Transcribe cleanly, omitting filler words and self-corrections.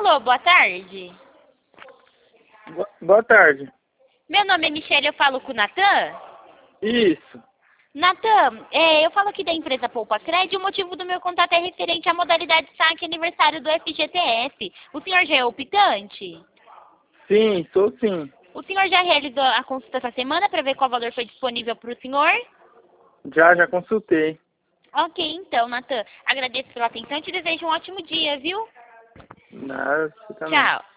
Alô, boa tarde. Boa tarde. Meu nome é Michelle, eu falo com o Natan. Isso. Natan, eu falo aqui da empresa Poupa Cred e o motivo do meu contato é referente à modalidade saque aniversário do FGTS. O senhor já é optante? Sim, sou sim. O senhor já realizou a consulta essa semana para ver qual valor foi disponível para o senhor? Já consultei. Ok, então, Natan, agradeço pela atenção e te desejo um ótimo dia, viu? Nada, você também. Tchau.